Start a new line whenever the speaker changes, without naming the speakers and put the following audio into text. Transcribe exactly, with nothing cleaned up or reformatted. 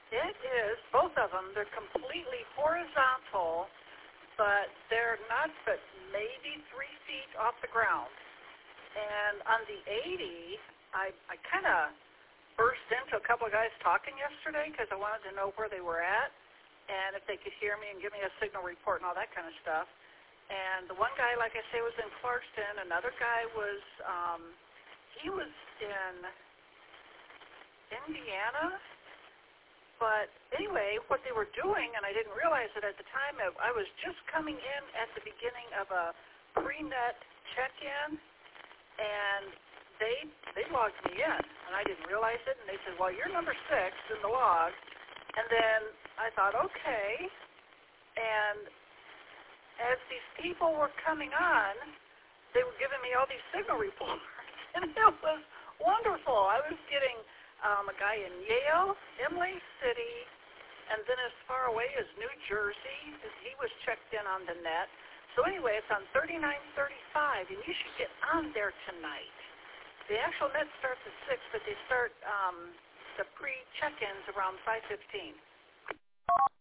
It is, both of them. They're completely horizontal, but they're not but maybe three feet off the ground. And on the eighty, I, I kind of burst into a couple of guys talking yesterday because I wanted to know where they were at and if they could hear me and give me a signal report and all that kind of stuff. And the one guy, like I say, was in Clarkston. Another guy was, um, he was in Indiana. But anyway, what they were doing, and I didn't realize it at the time, I was just coming in at the beginning of a pre-net check-in, and they they logged me in, and I didn't realize it, and they said, well, you're number six in the log. And then I thought, okay, and as these people were coming on, they were giving me all these signal reports, and it was wonderful. I was getting um, a guy in Yale, Imlay City, and then as far away as New Jersey. He was checked in on the net. So anyway, it's on thirty-nine thirty-five, and you should get on there tonight. The actual net starts at six, but they start um, the pre-check-ins around five fifteen.